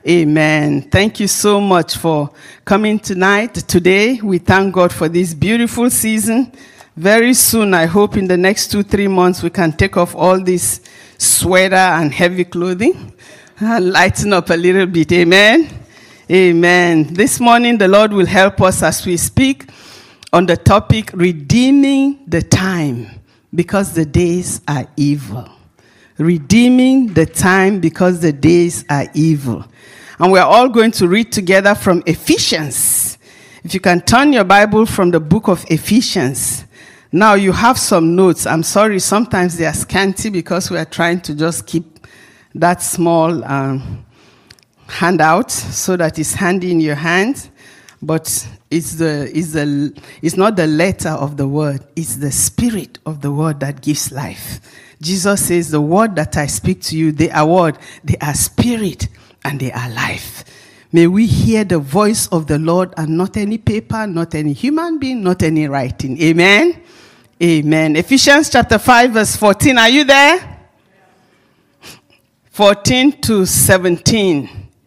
Amen. Thank you so much for coming today. We thank God for this beautiful season. Very soon, I hope in the next 2-3 months, we can take off all this sweater and heavy clothing and lighten up a little bit. Amen. Amen. This morning, the Lord will help us as we speak on the topic, redeeming the time because the days are evil. Redeeming the time because the days are evil. And we're all going to read together from Ephesians. If you can turn your Bible from the book of Ephesians. Now you have some notes. I'm sorry, sometimes they are scanty because we are trying to just keep that small handout so that it's handy in your hand. But it's not the letter of the word. It's the spirit of the word that gives life. Jesus says, the word that I speak to you, they are what? They are spirit and they are life. May we hear the voice of the Lord and not any paper, not any human being, not any writing. Amen? Amen. Ephesians chapter 5 verse 14. Are you there? 14 to 17.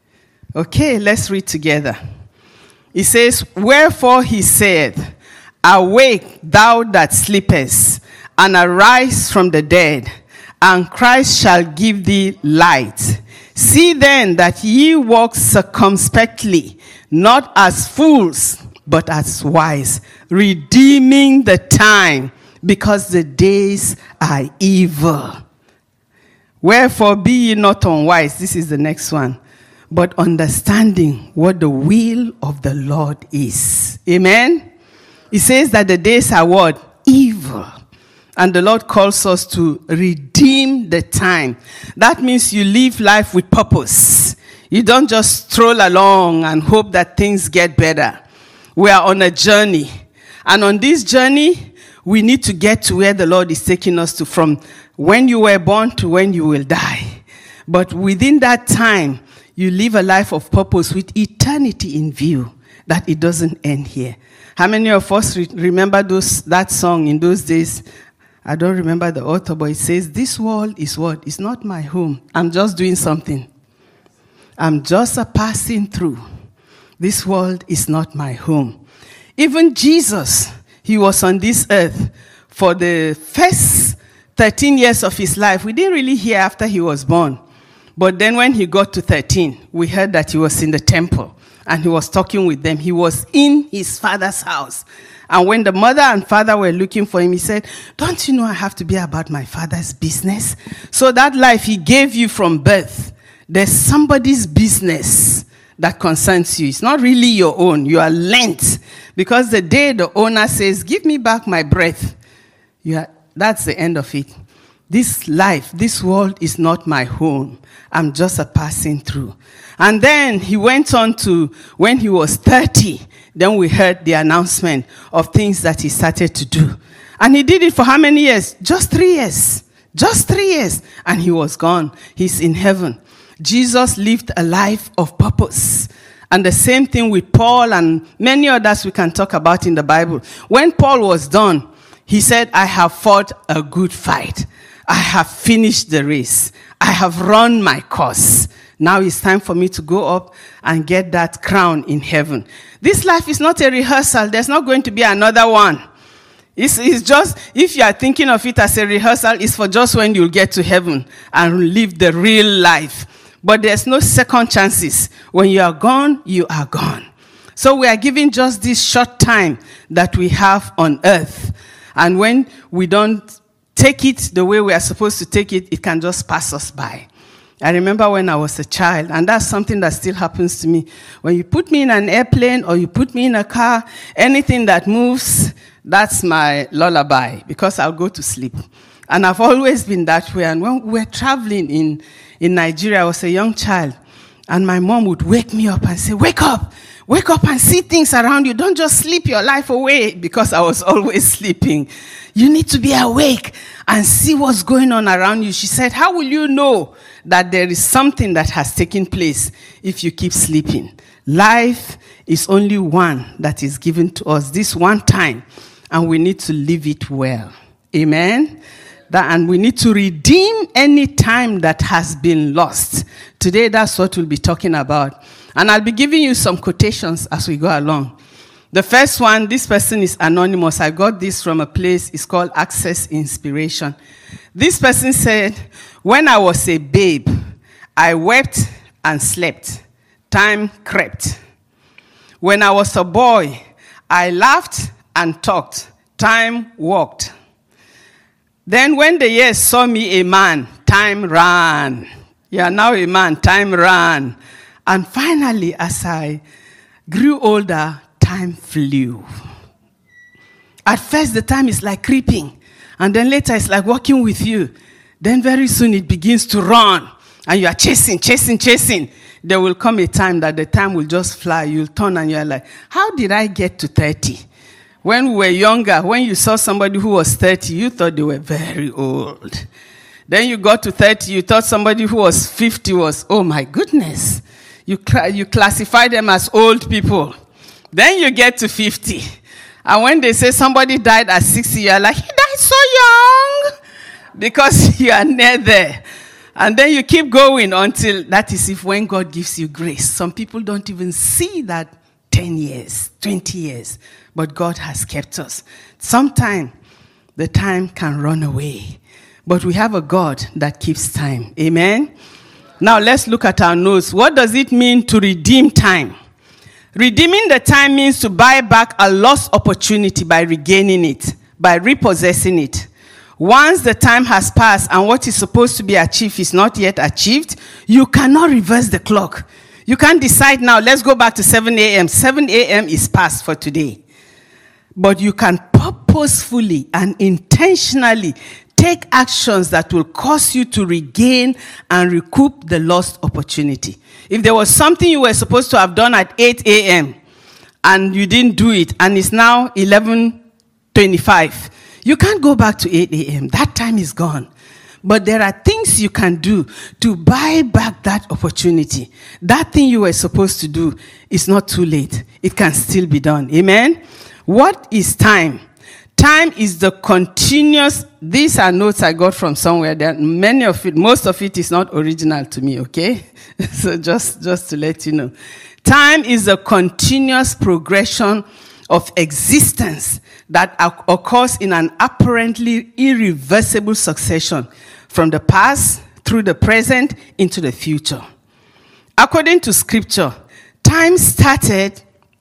Okay, let's read together. It says, wherefore he said, awake thou that sleepest, and arise from the dead, and Christ shall give thee light. See then that ye walk circumspectly, not as fools, but as wise, redeeming the time, because the days are evil. Wherefore be ye not unwise. This is the next one. But understanding what the will of the Lord is. Amen? It says that the days are what? Evil. And the Lord calls us to redeem the time. That means you live life with purpose. You don't just stroll along and hope that things get better. We are on a journey. And on this journey, we need to get to where the Lord is taking us to, from when you were born to when you will die. But within that time, you live a life of purpose with eternity in view, that it doesn't end here. How many of us remember that song in those days? I don't remember the author, but it says, this world is what? It's not my home. I'm just doing something. I'm just a passing through. This world is not my home. Even Jesus, he was on this earth for the first 13 years of his life. We didn't really hear after he was born. But then when he got to 13, we heard that he was in the temple and he was talking with them. He was in his father's house. And when the mother and father were looking for him, he said, don't you know I have to be about my father's business? So that life he gave you from birth, there's somebody's business that concerns you. It's not really your own. You are lent. Because the day the owner says, give me back my breath, that's the end of it. This life, this world is not my home. I'm just a passing through. And then he went on to, when he was 30, then we heard the announcement of things that he started to do. And he did it for how many years? Just 3 years. Just 3 years. And he was gone. He's in heaven. Jesus lived a life of purpose. And the same thing with Paul and many others we can talk about in the Bible. When Paul was done, he said, I have fought a good fight. I have finished the race. I have run my course. Now it's time for me to go up and get that crown in heaven. This life is not a rehearsal. There's not going to be another one. It's just, if you are thinking of it as a rehearsal, it's for just when you'll get to heaven and live the real life. But there's no second chances. When you are gone, you are gone. So we are given just this short time that we have on earth. And when we don't take it the way we are supposed to take it, it can just pass us by. I remember when I was a child, and that's something that still happens to me. When you put me in an airplane or you put me in a car, anything that moves, that's my lullaby, because I'll go to sleep. And I've always been that way. And when we were traveling in Nigeria, I was a young child, and my mom would wake me up and say, wake up and see things around you. Don't just sleep your life away, because I was always sleeping. You need to be awake and see what's going on around you. She said, how will you know that there is something that has taken place if you keep sleeping? Life is only one that is given to us this one time, and we need to live it well. Amen? And we need to redeem any time that has been lost Today, that's what we'll be talking about. And I'll be giving you some quotations as we go along. The first one, this person is anonymous. I got this from a place, it's called Access Inspiration. This person said, when I was a babe, I wept and slept. Time crept. When I was a boy, I laughed and talked. Time walked. Then when the years saw me a man, time ran. You are now a man, time ran. And finally, as I grew older, time flew. At first, the time is like creeping. And then later, it's like walking with you. Then very soon, it begins to run. And you are chasing. There will come a time that the time will just fly. You'll turn and you're like, how did I get to 30? When we were younger, when you saw somebody who was 30, you thought they were very old. Then you got to 30, you thought somebody who was 50 was, oh my goodness. You classify them as old people. Then you get to 50. And when they say somebody died at 60, you're like, he died so young. Because you are near there. And then you keep going until that is if when God gives you grace. Some people don't even see that 10 years, 20 years. But God has kept us. Sometimes the time can run away. But we have a God that keeps time. Amen? Now let's look at our notes. What does it mean to redeem time? Redeeming the time means to buy back a lost opportunity by regaining it, by repossessing it. Once the time has passed and what is supposed to be achieved is not yet achieved, you cannot reverse the clock. You can't decide now, let's go back to 7 a.m. 7 a.m. is past for today. But you can purposefully and intentionally take actions that will cause you to regain and recoup the lost opportunity. If there was something you were supposed to have done at 8 a.m. and you didn't do it and it's now 11:25, you can't go back to 8 a.m. That time is gone. But there are things you can do to buy back that opportunity. That thing you were supposed to do is not too late. It can still be done. Amen? What is time? Time is the continuous, these are notes I got from somewhere. There, many of it, most of it is not original to me, okay? So just to let you know. Time is a continuous progression of existence that occurs in an apparently irreversible succession from the past through the present into the future. According to scripture, time started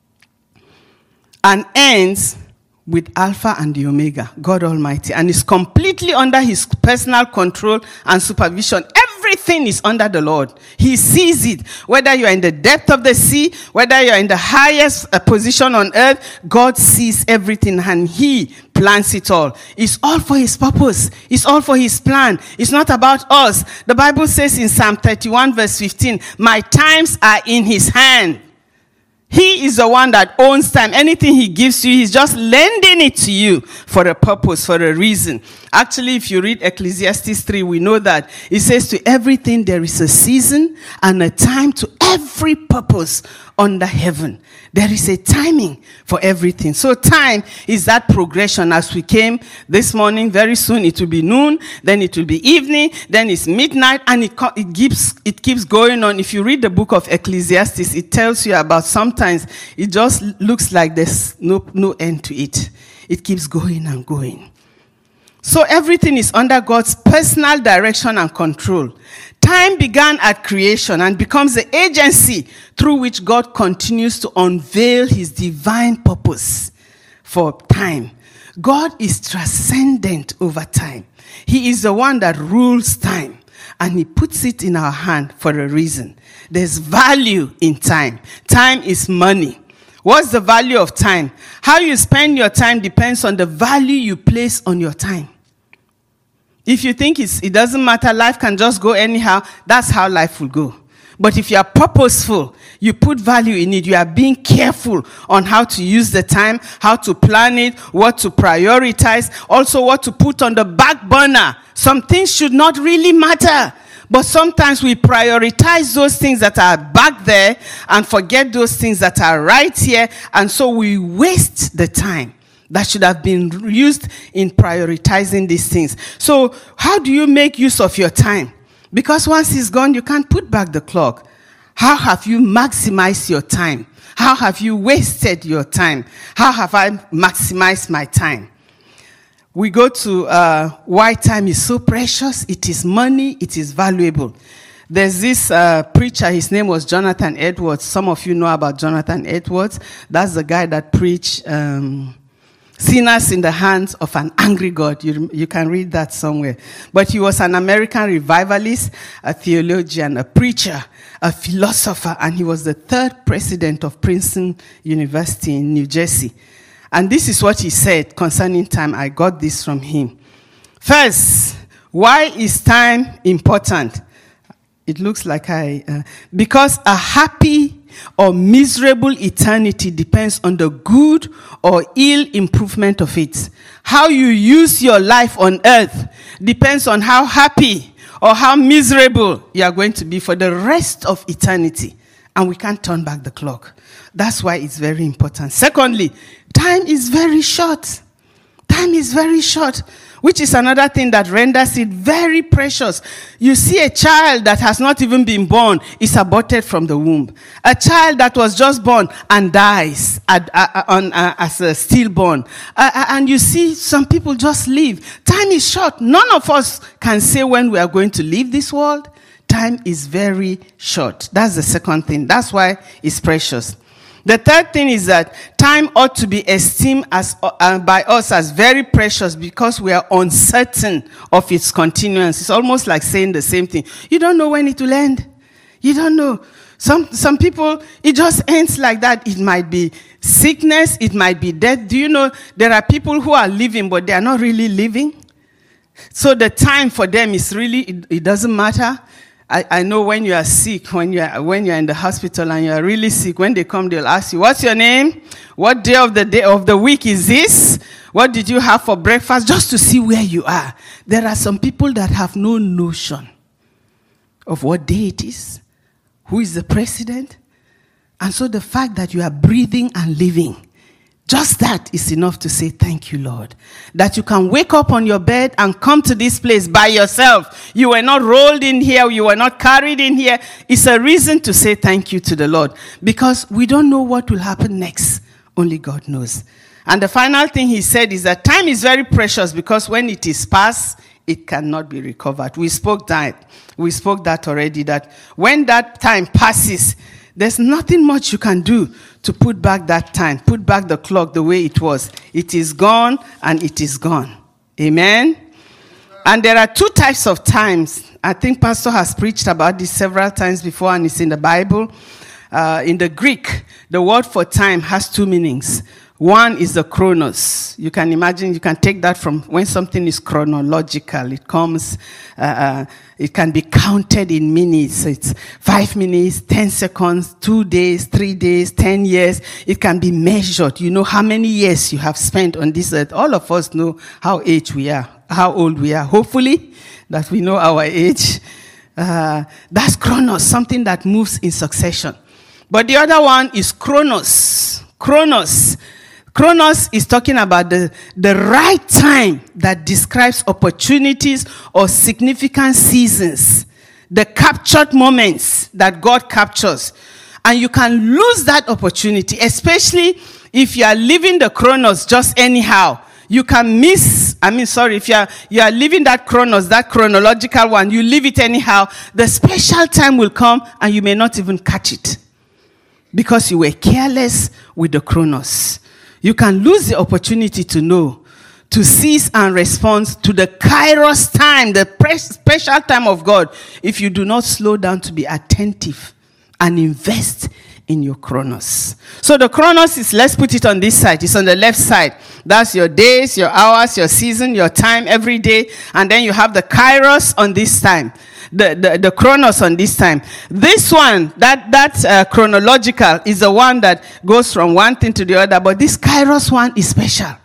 and ends with Alpha and the Omega, God Almighty, and is completely under his personal control and supervision. Everything is under the Lord. He sees it. Whether you're in the depth of the sea, whether you're in the highest position on earth, God sees everything and he plans it all. It's all for his purpose. It's all for his plan. It's not about us. The Bible says in Psalm 31 verse 15, my times are in his hand. He is the one that owns time. Anything he gives you, he's just lending it to you for a purpose, for a reason. Actually, if you read Ecclesiastes 3, we know that it says to everything there is a season and a time to every purpose under heaven. There is a timing for everything. So time is that progression. As we came this morning, very soon it will be noon, then it will be evening, then it's midnight, and it keeps going on. If you read the book of Ecclesiastes, it tells you about sometimes it just looks like there's no end to it. It keeps going and going. So everything is under God's personal direction and control. Time began at creation and becomes the agency through which God continues to unveil his divine purpose for time. God is transcendent over time. He is the one that rules time, and he puts it in our hand for a reason. There's value in time. Time is money. What's the value of time? How you spend your time depends on the value you place on your time. If you think it doesn't matter, life can just go anyhow, that's how life will go. But if you are purposeful, you put value in it, you are being careful on how to use the time, how to plan it, what to prioritize, also what to put on the back burner. Some things should not really matter. But sometimes we prioritize those things that are back there and forget those things that are right here. And so we waste the time that should have been used in prioritizing these things. So how do you make use of your time? Because once it's gone, you can't put back the clock. How have you maximized your time? How have you wasted your time? How have I maximized my time? We go to why time is so precious. It is money. It is valuable. There's this preacher. His name was Jonathan Edwards. Some of you know about Jonathan Edwards. That's the guy that preached Sinners in the Hands of an Angry God. You can read that somewhere. But he was an American revivalist, a theologian, a preacher, a philosopher, and he was the third president of Princeton University in New Jersey. And this is what he said concerning time. I got this from him. First, why is time important? It looks like because a happy or miserable eternity depends on the good or ill improvement of it. How you use your life on earth depends on how happy or how miserable you are going to be for the rest of eternity. And we can't turn back the clock. That's why it's very important. Secondly, time is very short. Time is very short, which is another thing that renders it very precious. You see a child that has not even been born is aborted from the womb. A child that was just born and dies as a stillborn. And you see some people just leave. Time is short. None of us can say when we are going to leave this world. Time is very short. That's the second thing. That's why it's precious. The third thing is that time ought to be esteemed by us as very precious because we are uncertain of its continuance. It's almost like saying the same thing. You don't know when it will end. You don't know. Some people, it just ends like that. It might be sickness. It might be death. Do you know there are people who are living, but they are not really living? So the time for them is really, it doesn't matter. I know when you are sick, when you're in the hospital and you are really sick, when they come, they'll ask you, what's your name? What day of the week is this? What did you have for breakfast? Just to see where you are. There are some people that have no notion of what day it is, who is the president. And so the fact that you are breathing and living, just that is enough to say, thank you, Lord. That you can wake up on your bed and come to this place by yourself. You were not rolled in here. You were not carried in here. It's a reason to say thank you to the Lord. Because we don't know what will happen next. Only God knows. And the final thing he said is that time is very precious because when it is past, it cannot be recovered. We spoke that already, that when that time passes, there's nothing much you can do to put back that time, put back the clock the way it was. It is gone and it is gone. Amen? And there are two types of times. I think Pastor has preached about this several times before and it's in the Bible. In the Greek, the word for time has two meanings. One is the chronos. You can imagine, you can take that from when something is chronological. It comes, it can be counted in minutes. It's 5 minutes, 10 seconds, 2 days, 3 days, 10 years. It can be measured. You know how many years you have spent on this earth. All of us know how old we are. Hopefully that we know our age. That's chronos, something that moves in succession. But the other one is chronos. Chronos is talking about the right time that describes opportunities or significant seasons, the captured moments that God captures. And you can lose that opportunity, especially if you are living the chronos just anyhow. You can miss, if you are living that chronos, that chronological one, you live it anyhow, the special time will come and you may not even catch it because you were careless with the chronos. You can lose the opportunity to know, to seize and respond to the kairos time, the special time of God, if you do not slow down to be attentive and invest in your chronos. So the chronos is, let's put it on this side. It's on the left side. That's your days, your hours, your season, your time every day. And then you have the kairos on this time. The chronos on this time. This one, that chronological is the one that goes from one thing to the other. But this kairos one is special.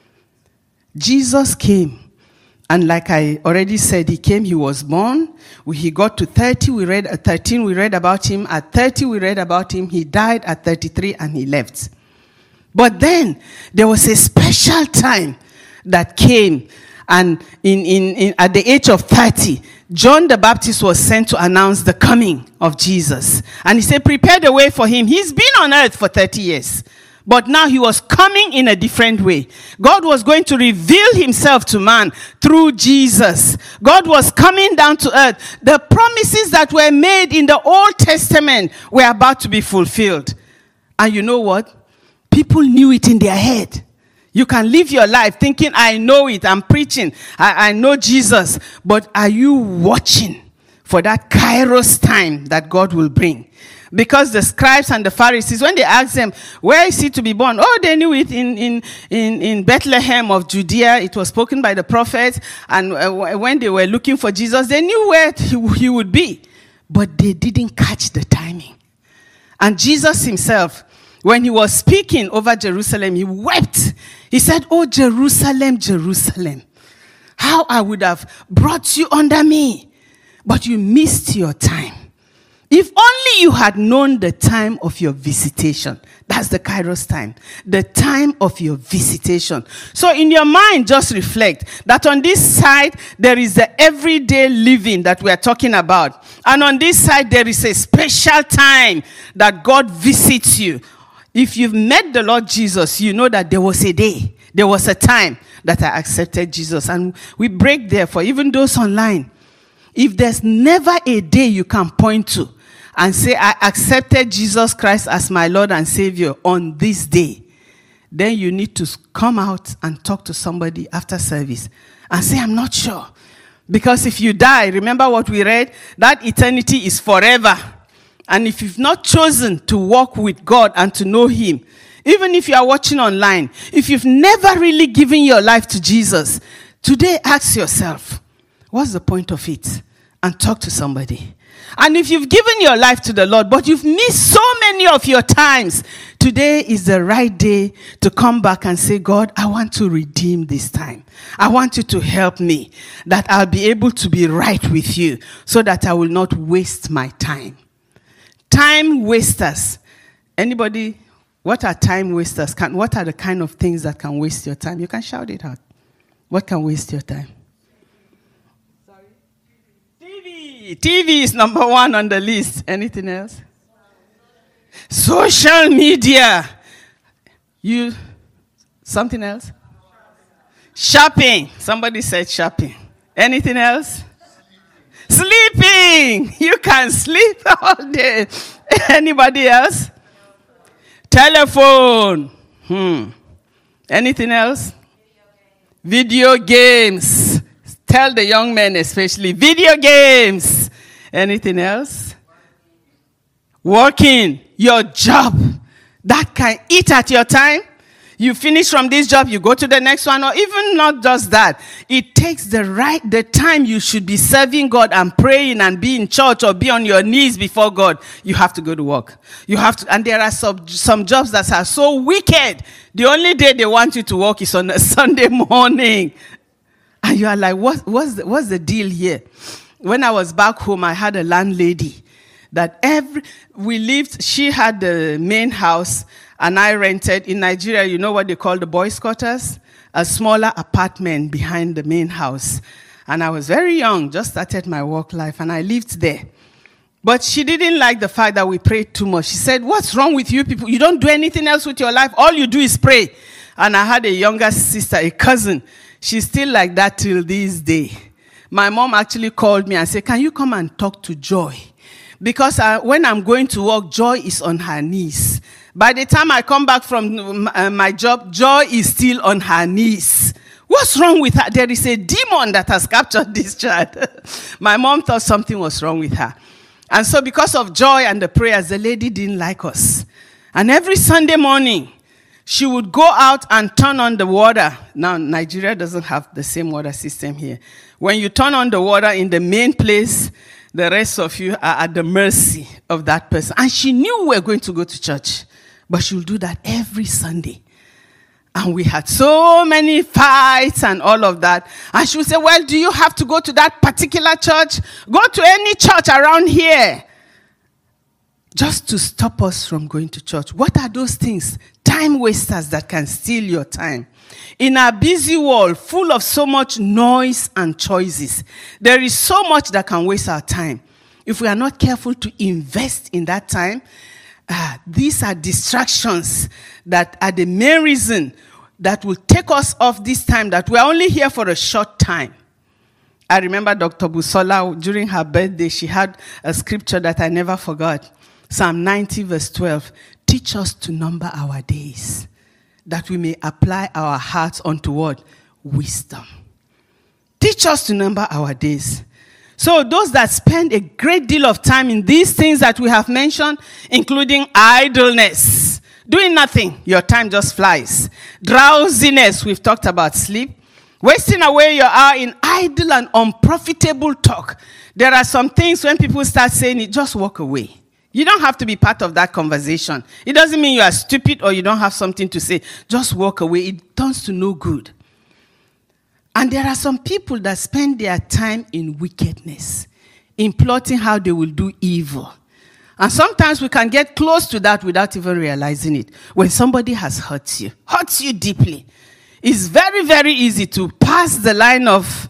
Jesus came. And like I already said, he came, he was born. He got to 30, we read at 13, we read about him. At 30, we read about him. He died at 33 and he left. But then there was a special time that came. And at the age of 30, John the Baptist was sent to announce the coming of Jesus. And he said, prepare the way for him. He's been on earth for 30 years. But now he was coming in a different way. God was going to reveal himself to man through Jesus. God was coming down to earth. The promises that were made in the Old Testament were about to be fulfilled. And you know what? People knew it in their head. You can live your life thinking, I know it, I'm preaching, I know Jesus. But are you watching for that Kairos time that God will bring? Because the scribes and the Pharisees, when they asked them, where is he to be born? Oh, they knew it in Bethlehem of Judea. It was spoken by the prophets. And when they were looking for Jesus, they knew where he would be. But they didn't catch the timing. And Jesus himself, when he was speaking over Jerusalem, he wept. He said, oh, Jerusalem, Jerusalem, how I would have brought you under me, but you missed your time. If only you had known the time of your visitation. That's the Kairos time. The time of your visitation. So in your mind, just reflect that on this side, there is the everyday living that we are talking about. And on this side, there is a special time that God visits you. If you've met the Lord Jesus, you know that there was a day, there was a time that I accepted Jesus. And we break there for even those online. If there's never a day you can point to and say, I accepted Jesus Christ as my Lord and Savior on this day, then you need to come out and talk to somebody after service and say, I'm not sure. Because if you die, remember what we read? That eternity is forever. And if you've not chosen to walk with God and to know him, even if you are watching online, if you've never really given your life to Jesus, today ask yourself, what's the point of it? And talk to somebody. And if you've given your life to the Lord, but you've missed so many of your times, today is the right day to come back and say, God, I want to redeem this time. I want you to help me, that I'll be able to be right with you, so that I will not waste my time. Time wasters. Anybody, what are time wasters? What are the kind of things that can waste your time? You can shout it out. What can waste your time? TV is number one on the list. Anything else? Social media. Something else? Shopping. Somebody said shopping. Anything else? Sleeping. You can sleep all day. Anybody else? Telephone. Anything else? Video games. Tell the young men especially, video games. Anything else? Working, your job. That can eat at your time. You finish from this job, you go to the next one, or even not just that. It takes the time you should be serving God and praying and be in church or be on your knees before God. You have to go to work. You have to, and there are some jobs that are so wicked. The only day they want you to work is on a Sunday morning. And you are like, what's the deal here? When I was back home, I had a landlady that she had the main house and I rented. In Nigeria, you know what they call the boys' quarters? A smaller apartment behind the main house. And I was very young, just started my work life, and I lived there. But she didn't like the fact that we prayed too much. She said, what's wrong with you people? You don't do anything else with your life. All you do is pray. And I had a younger sister, a cousin. She's still like that till this day. My mom actually called me and said, can you come and talk to Joy? Because when I'm going to work, Joy is on her knees. By the time I come back from my job, Joy is still on her knees. What's wrong with her? There is a demon that has captured this child. My mom thought something was wrong with her. And so because of Joy and the prayers, the lady didn't like us. And every Sunday morning, she would go out and turn on the water. Now, Nigeria doesn't have the same water system here. When you turn on the water in the main place, the rest of you are at the mercy of that person. And she knew we were going to go to church. But she would do that every Sunday. And we had so many fights and all of that. And she would say, well, do you have to go to that particular church? Go to any church around here. just to stop us from going to church. What are those things? Time wasters that can steal your time. In our busy world, full of so much noise and choices, there is so much that can waste our time. If we are not careful to invest in that time, these are distractions that are the main reason that will take us off this time, that we are only here for a short time. I remember Dr. Busola, during her birthday, she had a scripture that I never forgot. Psalm 90 verse 12. Teach us to number our days, that we may apply our hearts unto what? Wisdom. Teach us to number our days. So those that spend a great deal of time in these things that we have mentioned, including idleness, doing nothing, your time just flies. Drowsiness, we've talked about sleep. Wasting away your hour in idle and unprofitable talk. There are some things when people start saying it, just walk away. You don't have to be part of that conversation. It doesn't mean you are stupid or you don't have something to say. Just walk away. It turns to no good. And there are some people that spend their time in wickedness, in plotting how they will do evil. And sometimes we can get close to that without even realizing it. When somebody has hurt you deeply, it's very, very easy to pass the line of,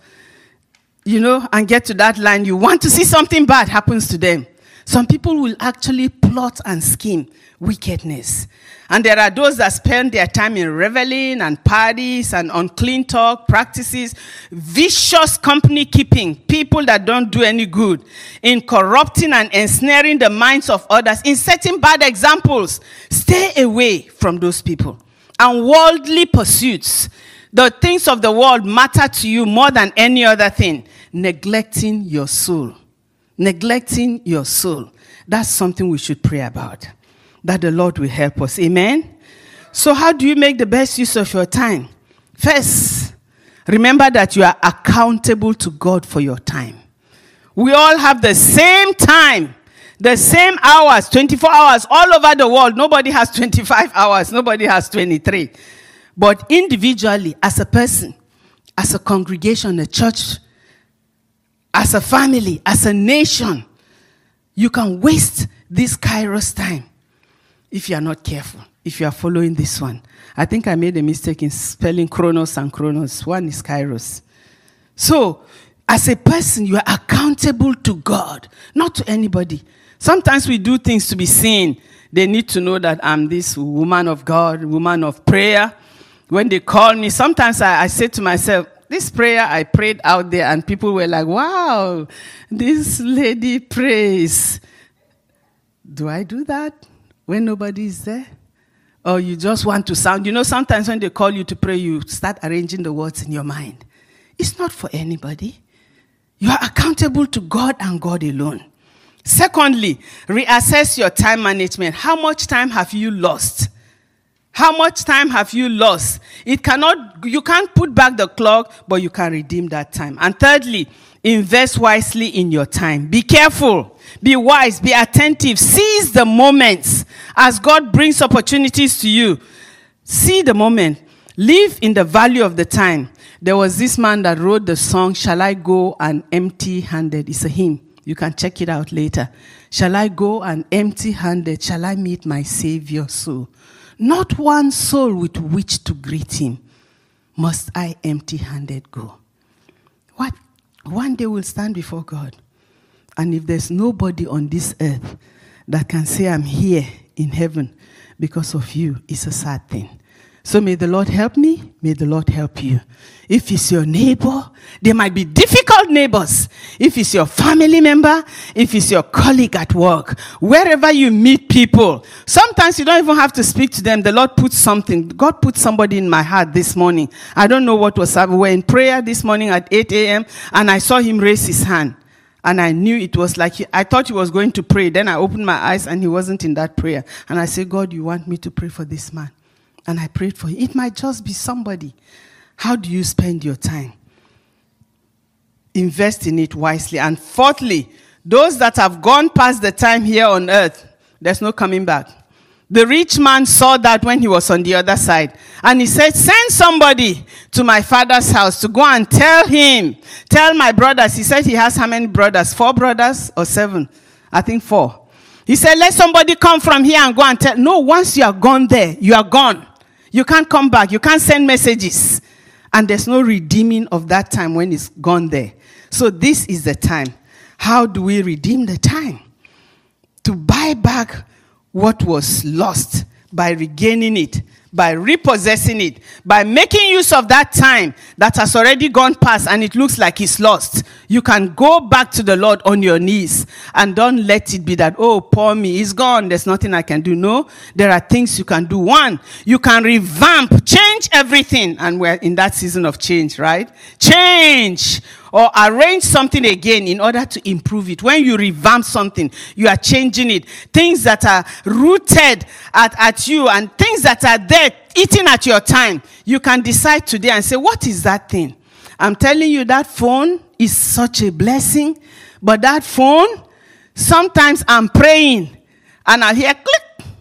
and get to that line. You want to see something bad happens to them. Some people will actually plot and scheme wickedness. And there are those that spend their time in reveling and parties and unclean talk practices, vicious company keeping, people that don't do any good, in corrupting and ensnaring the minds of others, in setting bad examples. Stay away from those people. And worldly pursuits. The things of the world matter to you more than any other thing. Neglecting your soul. Neglecting your soul. That's something we should pray about. That the Lord will help us. Amen? So how do you make the best use of your time? First, remember that you are accountable to God for your time. We all have the same time. The same hours, 24 hours, all over the world. Nobody has 25 hours. Nobody has 23. But individually, as a person, as a congregation, a church, as a family, as a nation, you can waste this Kairos time if you are not careful, if you are following this one. I think I made a mistake in spelling Chronos and Chronos. One is Kairos. So, as a person, you are accountable to God, not to anybody. Sometimes we do things to be seen. They need to know that I'm this woman of God, woman of prayer. When they call me, sometimes I say to myself, this prayer I prayed out there and people were like, wow, this lady prays. Do I do that when nobody is there? Or you just want to sound, sometimes when they call you to pray, you start arranging the words in your mind. It's not for anybody. You are accountable to God and God alone. Secondly, reassess your time management. How much time have you lost? How much time have you lost? You can't put back the clock, but you can redeem that time. And thirdly, invest wisely in your time. Be careful, be wise, be attentive. Seize the moments as God brings opportunities to you. See the moment. Live in the value of the time. There was this man that wrote the song, Shall I Go and Empty-Handed? It's a hymn. You can check it out later. Shall I go and empty-handed? Shall I meet my Savior soul? Not one soul with which to greet him. Must I empty-handed go? What? One day we'll stand before God. And if there's nobody on this earth that can say I'm here in heaven because of you, it's a sad thing. So may the Lord help me. May the Lord help you. If it's your neighbor, they might be difficult neighbors. If it's your family member, if it's your colleague at work, wherever you meet people, sometimes you don't even have to speak to them. The Lord puts something. God put somebody in my heart this morning. I don't know what was happening. We were in prayer this morning at 8 a.m. and I saw him raise his hand. And I knew it was like, I thought he was going to pray. Then I opened my eyes and he wasn't in that prayer. And I said, God, you want me to pray for this man? And I prayed for him. It might just be somebody. How do you spend your time? Invest in it wisely. And fourthly, those that have gone past the time here on earth, there's no coming back. The rich man saw that when he was on the other side. And he said, send somebody to my father's house to go and tell my brothers. He said he has how many brothers? 4 brothers or 7? I think 4. He said, let somebody come from here and go and tell. No, once you are gone there, you are gone. You can't come back. You can't send messages. And there's no redeeming of that time when it's gone there. So this is the time. How do we redeem the time? To buy back what was lost by regaining it, by repossessing it, by making use of that time that has already gone past and it looks like it's lost. You can go back to the Lord on your knees and don't let it be that, oh, poor me, it's gone, there's nothing I can do. No, there are things you can do. One, you can revamp, change everything. And we're in that season of change, right? Change or arrange something again in order to improve it. When you revamp something, you are changing it. Things that are rooted at you and things that are there eating at your time, you can decide today and say, what is that thing? I'm telling you, that phone is such a blessing. But that phone, sometimes I'm praying and I hear click.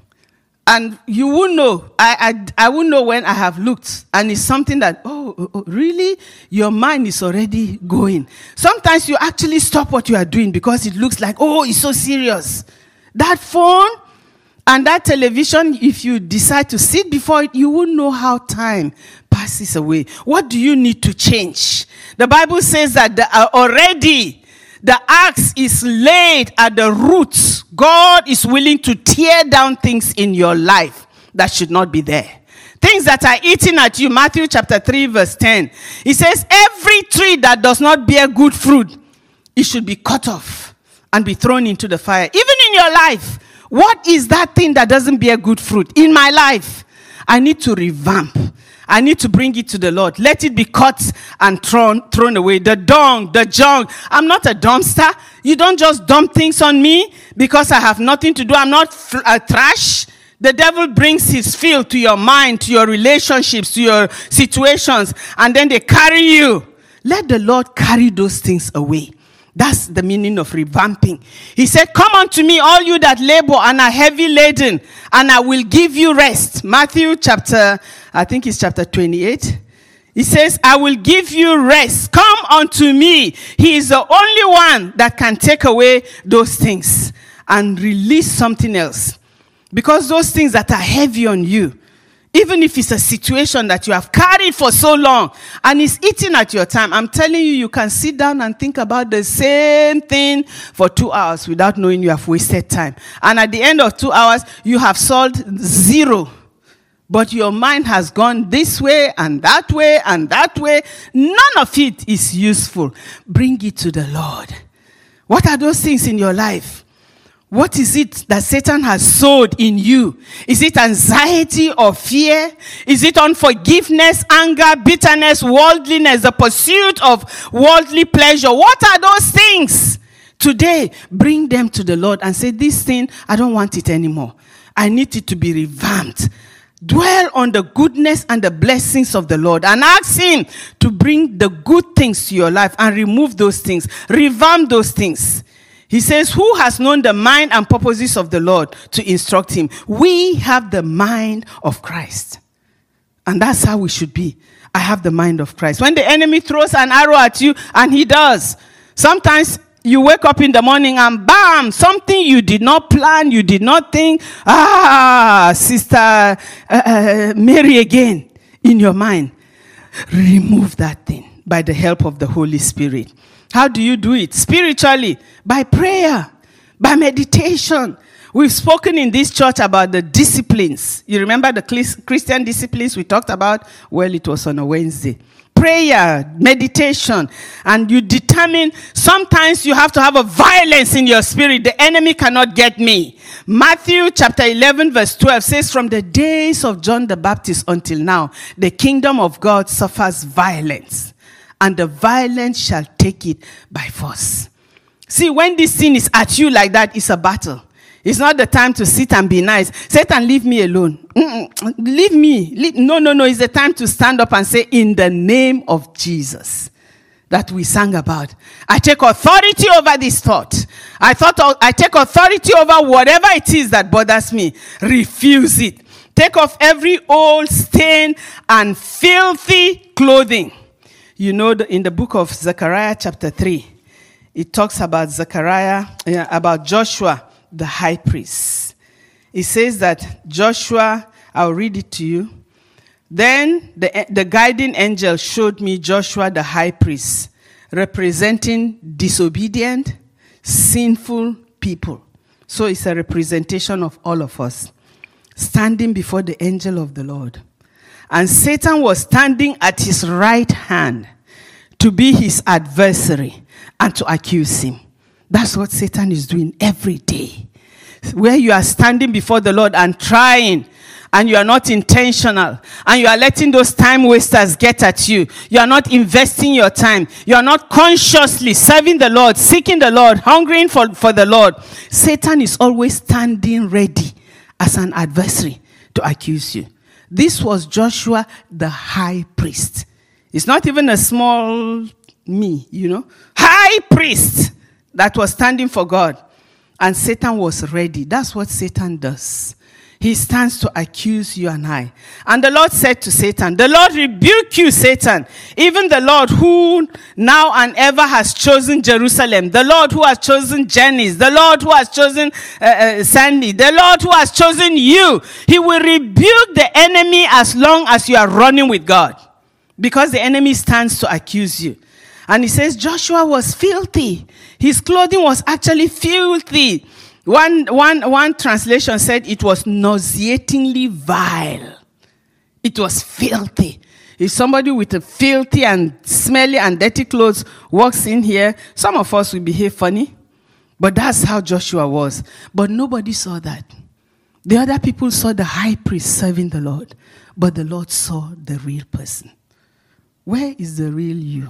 And you won't know. I won't know when I have looked. And it's something that, oh, really? Your mind is already going. Sometimes you actually stop what you are doing because it looks like, oh, it's so serious. That phone and that television, if you decide to sit before it, you won't know how time passes away. What do you need to change? The Bible says that already the axe is laid at the roots. God is willing to tear down things in your life that should not be there. Things that are eating at you. Matthew chapter 3 verse 10. It says, every tree that does not bear good fruit, it should be cut off and be thrown into the fire. Even in your life, what is that thing that doesn't bear good fruit? In my life, I need to revamp. I need to bring it to the Lord. Let it be cut and thrown away. The dung, the junk. I'm not a dumpster. You don't just dump things on me because I have nothing to do. I'm not trash. The devil brings his field to your mind, to your relationships, to your situations, and then they carry you. Let the Lord carry those things away. That's the meaning of revamping. He said, come unto me, all you that labor and are heavy laden, and I will give you rest. Matthew chapter 28. He says, I will give you rest. Come unto me. He is the only one that can take away those things and release something else. Because those things that are heavy on you, even if it's a situation that you have carried for so long and it's eating at your time, I'm telling you, you can sit down and think about the same thing for 2 hours without knowing you have wasted time. And at the end of 2 hours, you have solved zero. But your mind has gone this way and that way and that way. None of it is useful. Bring it to the Lord. What are those things in your life? What is it that Satan has sowed in you? Is it anxiety or fear? Is it unforgiveness, anger, bitterness, worldliness, the pursuit of worldly pleasure? What are those things? Today, bring them to the Lord and say, this thing, I don't want it anymore. I need it to be revamped. Dwell on the goodness and the blessings of the Lord and ask him to bring the good things to your life and remove those things. Revamp those things. He says, who has known the mind and purposes of the Lord to instruct him? We have the mind of Christ. And that's how we should be. I have the mind of Christ. When the enemy throws an arrow at you, and he does, sometimes you wake up in the morning and bam, something you did not plan, you did not think, Sister Mary again, in your mind. Remove that thing by the help of the Holy Spirit. How do you do it? Spiritually, by prayer, by meditation. We've spoken in this church about the disciplines. You remember the Christian disciplines we talked about? Well, it was on a Wednesday. Prayer, meditation, and you determine, sometimes you have to have a violence in your spirit. The enemy cannot get me. Matthew chapter 11 verse 12 says, from the days of John the Baptist until now, the kingdom of God suffers violence. And the violence shall take it by force. See, when this sin is at you like that, it's a battle. It's not the time to sit and be nice. Satan, leave me alone. Leave me. No. It's the time to stand up and say, in the name of Jesus, that we sang about. I take authority over this thought. I take authority over whatever it is that bothers me. Refuse it. Take off every old stain and filthy clothing. You know, in the book of Zechariah chapter 3, it talks about about Joshua the high priest. It says that Joshua, I'll read it to you. Then the guiding angel showed me Joshua the high priest, representing disobedient, sinful people. So it's a representation of all of us, standing before the angel of the Lord. And Satan was standing at his right hand to be his adversary and to accuse him. That's what Satan is doing every day. Where you are standing before the Lord and trying, and you are not intentional, and you are letting those time wasters get at you. You are not investing your time. You are not consciously serving the Lord, seeking the Lord, hungering for the Lord. Satan is always standing ready as an adversary to accuse you. This was Joshua the high priest. It's not even a small me, high priest that was standing for God. And Satan was ready. That's what Satan does. He stands to accuse you and I. And the Lord said to Satan, the Lord rebuke you, Satan. Even the Lord who now and ever has chosen Jerusalem. The Lord who has chosen Janice. The Lord who has chosen Sandy. The Lord who has chosen you. He will rebuke the enemy as long as you are running with God. Because the enemy stands to accuse you. And he says Joshua was filthy. His clothing was actually filthy. One translation said it was nauseatingly vile. It was filthy. If somebody with a filthy and smelly and dirty clothes walks in here, some of us will behave funny. But that's how Joshua was. But nobody saw that. The other people saw the high priest serving the Lord. But the Lord saw the real person. Where is the real you?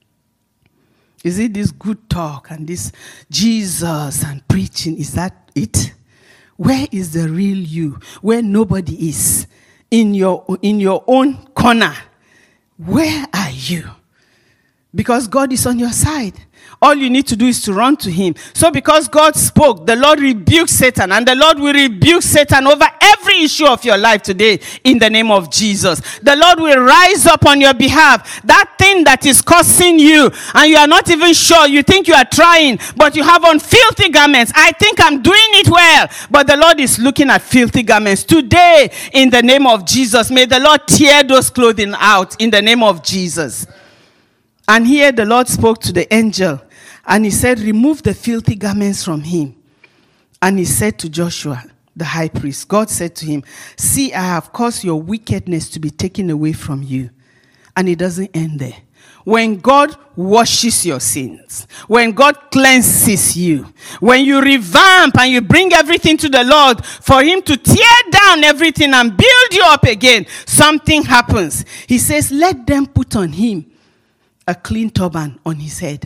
Is it this good talk and this Jesus and preaching? Is that it? Where is the real you? Where nobody is. In your own corner. Where are you? Because God is on your side. All you need to do is to run to him. So because God spoke, the Lord rebuked Satan. And the Lord will rebuke Satan over every issue of your life today in the name of Jesus. The Lord will rise up on your behalf. That thing that is causing you and you are not even sure. You think you are trying, but you have on filthy garments. I think I'm doing it well. But the Lord is looking at filthy garments. Today, in the name of Jesus, may the Lord tear those clothing out in the name of Jesus. And here the Lord spoke to the angel. And he said, remove the filthy garments from him. And he said to Joshua, the high priest, God said to him, see, I have caused your wickedness to be taken away from you. And it doesn't end there. When God washes your sins, when God cleanses you, when you revamp and you bring everything to the Lord for him to tear down everything and build you up again, something happens. He says, let them put on him a clean turban on his head.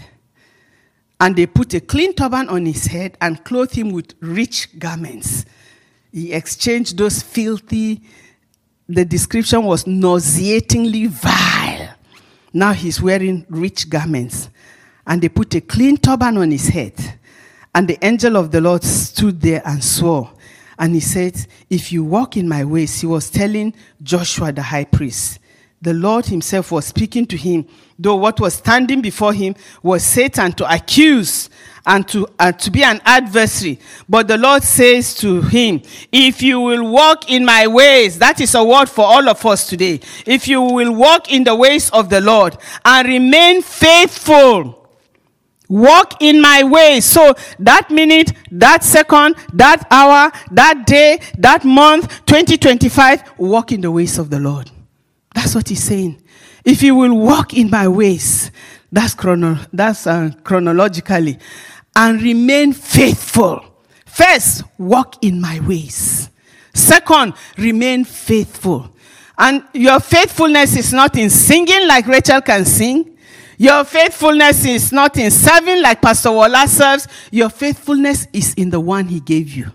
And they put a clean turban on his head and clothed him with rich garments. He exchanged those filthy, the description was nauseatingly vile. Now he's wearing rich garments. And they put a clean turban on his head. And the angel of the Lord stood there and swore. And he said, if you walk in my ways, he was telling Joshua the high priest. The Lord himself was speaking to him, though what was standing before him was Satan to accuse and to be an adversary. But the Lord says to him, if you will walk in my ways, that is a word for all of us today. If you will walk in the ways of the Lord and remain faithful, walk in my ways. So that minute, that second, that hour, that day, that month, 2025, walk in the ways of the Lord. That's what he's saying. If you will walk in my ways, that's chronologically, and remain faithful. First, walk in my ways. Second, remain faithful. And your faithfulness is not in singing like Rachel can sing. Your faithfulness is not in serving like Pastor Walla serves. Your faithfulness is in the one he gave you.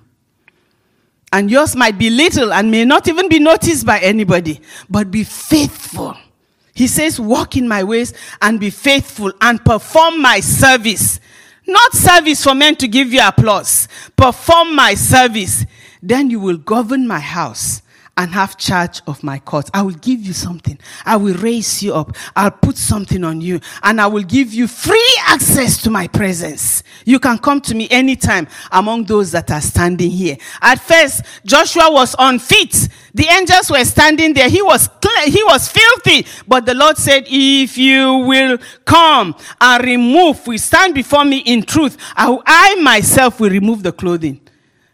And yours might be little and may not even be noticed by anybody. But be faithful. He says, walk in my ways and be faithful and perform my service. Not service for men to give you applause. Perform my service. Then you will govern my house and have charge of my courts. I will give you something. I will raise you up. I'll put something on you, and I will give you free access to my presence. You can come to me anytime among those that are standing here. At first, Joshua was unfit. The angels were standing there. He was filthy. But the Lord said, if you will come and will stand before me in truth, I myself will remove the clothing.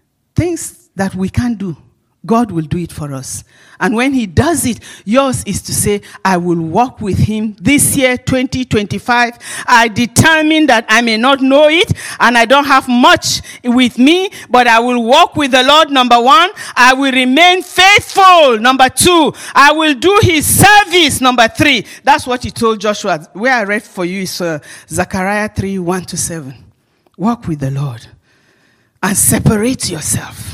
Things that we can't do, God will do it for us. And when he does it, yours is to say, I will walk with him this year, 2025. I determine that I may not know it and I don't have much with me, but I will walk with the Lord, number one. I will remain faithful, number two. I will do his service, number three. That's what he told Joshua. Where I read for you is Zechariah 3, 1-7. Walk with the Lord and separate yourself.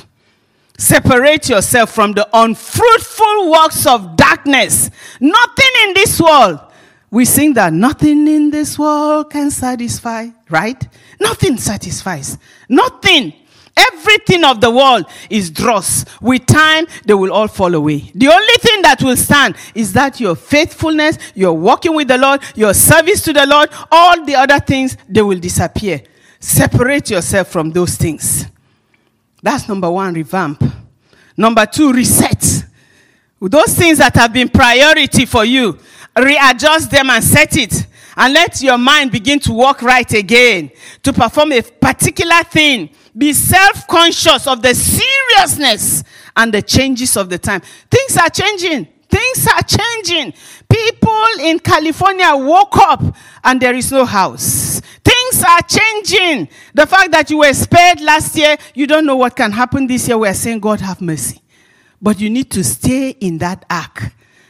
Separate yourself from the unfruitful works of darkness. Nothing in this world. We sing that nothing in this world can satisfy, right? Nothing satisfies. Nothing. Everything of the world is dross. With time, they will all fall away. The only thing that will stand is that your faithfulness, your walking with the Lord, your service to the Lord, all the other things, they will disappear. Separate yourself from those things. That's number one, revamp. Number two, reset. Those things that have been priority for you, readjust them and set it. And let your mind begin to work right again. To perform a particular thing. Be self-conscious of the seriousness and the changes of the time. Things are changing. Things are changing. People in California woke up and there is no house. Things are changing. The fact that you were spared last year, you don't know what can happen this year. We are saying, God have mercy. But you need to stay in that ark.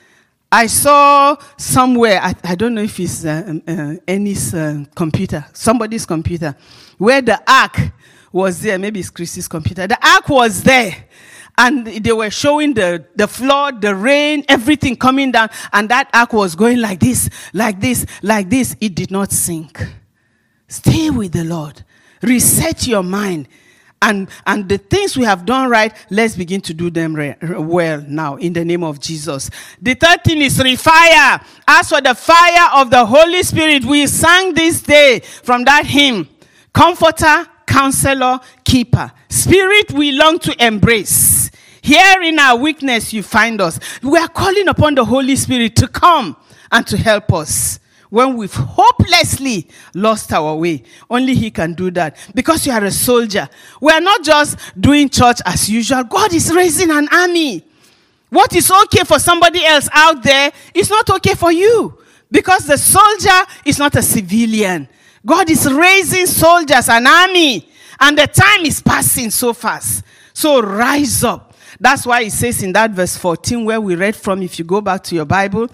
I saw somewhere, I don't know if it's Annie's computer, somebody's computer, where the ark was there. Maybe it's Chrissy's computer. The ark was there. And they were showing the flood, the rain, everything coming down. And that ark was going like this, like this, like this. It did not sink. Stay with the Lord. Reset your mind. And the things we have done right, let's begin to do them well now in the name of Jesus. The third thing is refire. As for the fire of the Holy Spirit, we sang this day from that hymn, Comforter, Counselor, Keeper. Spirit we long to embrace. Here in our weakness you find us. We are calling upon the Holy Spirit to come and to help us. When we've hopelessly lost our way, only he can do that. Because you are a soldier. We are not just doing church as usual. God is raising an army. What is okay for somebody else out there is not okay for you. Because the soldier is not a civilian. God is raising soldiers, an army. And the time is passing so fast. So rise up. That's why it says in that verse 14 where we read from, if you go back to your Bible,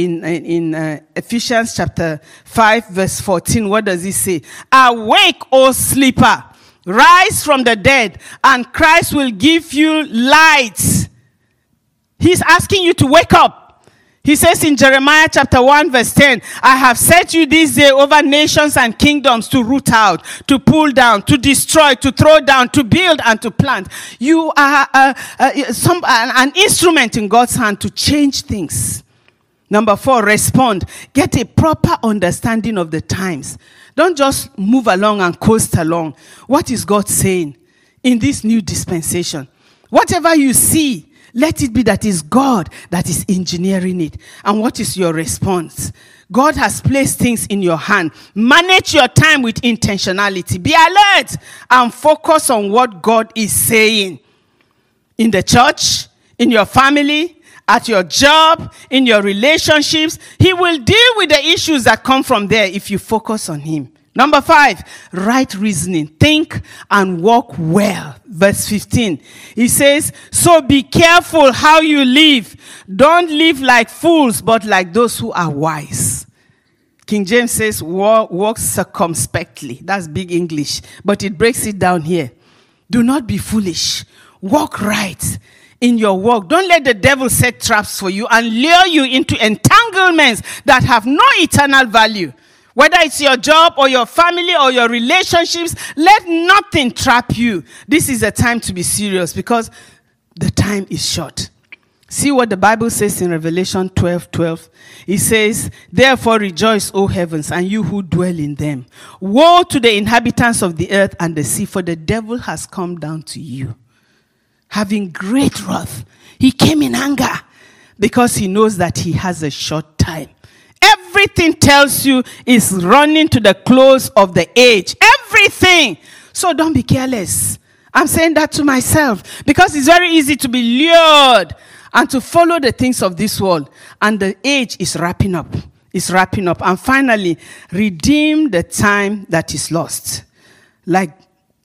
in Ephesians chapter 5 verse 14, what does it say? Awake, O sleeper, rise from the dead, and Christ will give you light. He's asking you to wake up. He says in Jeremiah chapter 1 verse 10, I have set you this day over nations and kingdoms to root out, to pull down, to destroy, to throw down, to build and to plant. You are an instrument in God's hand to change things. Number 4, respond. Get a proper understanding of the times. Don't just move along and coast along. What is God saying in this new dispensation? Whatever you see, let it be that is God that is engineering it. And what is your response? God has placed things in your hand. Manage your time with intentionality. Be alert and focus on what God is saying. In the church, in your family, at your job, in your relationships. He will deal with the issues that come from there if you focus on him. Number 5, right reasoning. Think and walk well. Verse 15. He says, so be careful how you live. Don't live like fools, but like those who are wise. King James says, walk circumspectly. That's big English. But it breaks it down here. Do not be foolish. Walk right in your walk. Don't let the devil set traps for you and lure you into entanglements that have no eternal value. Whether it's your job or your family or your relationships, let nothing trap you. This is a time to be serious because the time is short. See what the Bible says in Revelation 12:12. It says, therefore rejoice, O heavens, and you who dwell in them. Woe to the inhabitants of the earth and the sea, for the devil has come down to you, having great wrath. He came in anger because he knows that he has a short time. Everything tells you is running to the close of the age. Everything. So don't be careless. I'm saying that to myself because it's very easy to be lured and to follow the things of this world. And the age is wrapping up. It's wrapping up. And finally, redeem the time that is lost. Like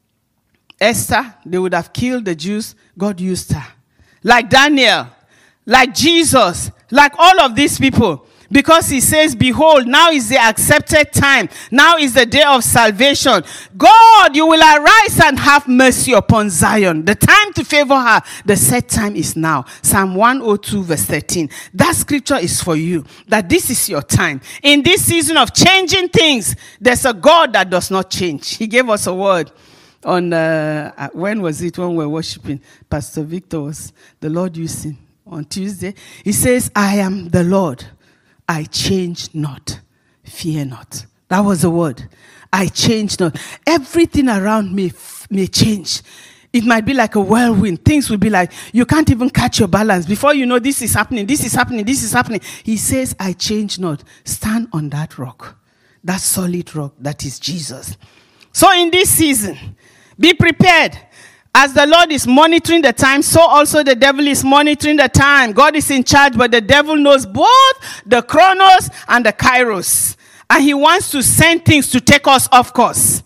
Esther, they would have killed the Jews. God used her. Like Daniel, like Jesus, like all of these people. Because he says, behold, now is the accepted time. Now is the day of salvation. God, you will arise and have mercy upon Zion. The time to favor her, the set time is now. Psalm 102 verse 13. That scripture is for you. That this is your time. In this season of changing things, there's a God that does not change. He gave us a word on, when was it when we were worshiping? Pastor Victor was, the Lord used him on Tuesday. He says, I am the Lord. I change not, fear not. That was the word. I change not. Everything around me may change. It might be like a whirlwind. Things will be like, you can't even catch your balance. Before you know, this is happening, this is happening, this is happening. He says, I change not. Stand on that rock. That solid rock, that is Jesus. So in this season, be prepared. As the Lord is monitoring the time, so also the devil is monitoring the time. God is in charge, but the devil knows both the chronos and the kairos. And he wants to send things to take us off course.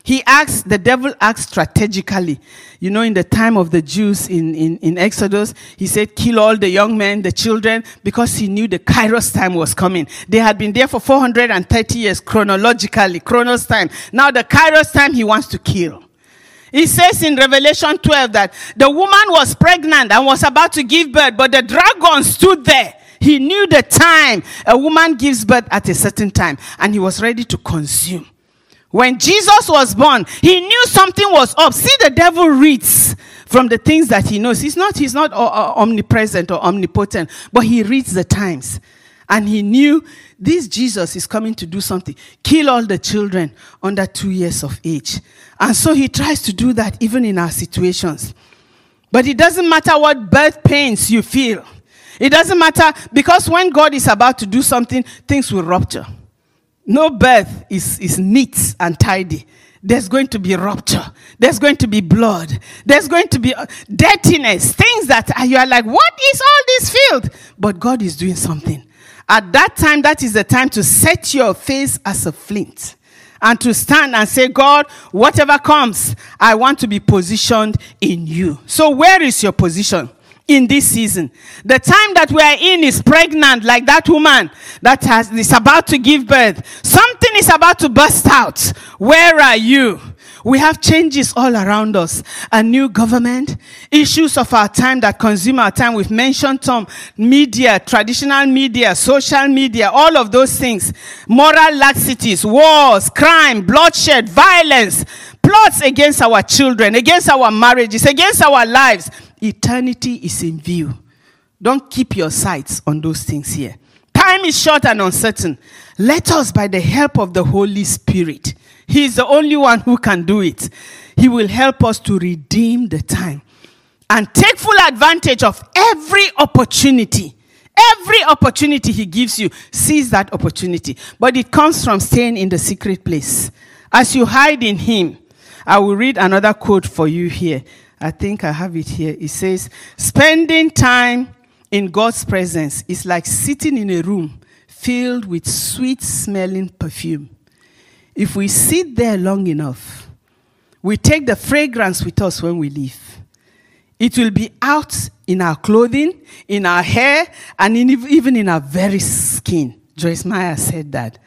The devil acts strategically. You know, in the time of the Jews in Exodus, he said, kill all the young men, the children, because he knew the kairos time was coming. They had been there for 430 years chronologically, chronos time. Now the kairos time he wants to kill. It says in Revelation 12 that the woman was pregnant and was about to give birth, but the dragon stood there. He knew the time a woman gives birth at a certain time, and he was ready to consume. When Jesus was born, he knew something was up. See, the devil reads from the things that he knows. He's not omnipresent or omnipotent, but he reads the times. And he knew this Jesus is coming to do something. Kill all the children under 2 years of age. And so he tries to do that even in our situations. But it doesn't matter what birth pains you feel. It doesn't matter, because when God is about to do something, things will rupture. No birth is neat and tidy. There's going to be rupture. There's going to be blood. There's going to be dirtiness. Things that you are like, what is all this filth? But God is doing something. At that time, that is the time to set your face as a flint and to stand and say, God, whatever comes, I want to be positioned in you. So where is your position in this season? The time that we are in is pregnant, like that woman that is about to give birth. Something is about to burst out. Where are you? We have changes all around us. A new government, issues of our time that consume our time. We've mentioned some media, traditional media, social media, all of those things. Moral laxities, wars, crime, bloodshed, violence, plots against our children, against our marriages, against our lives. Eternity is in view. Don't keep your sights on those things here. Time is short and uncertain. Let us, by the help of the Holy Spirit, He is the only one who can do it. He will help us to redeem the time and take full advantage of every opportunity. Every opportunity He gives you, seize that opportunity. But it comes from staying in the secret place. As you hide in Him, I will read another quote for you here. I think I have it here. It says, spending time in God's presence is like sitting in a room filled with sweet-smelling perfume. If we sit there long enough, we take the fragrance with us when we leave. It will be out in our clothing, in our hair, and even in our very skin. Joyce Meyer said that.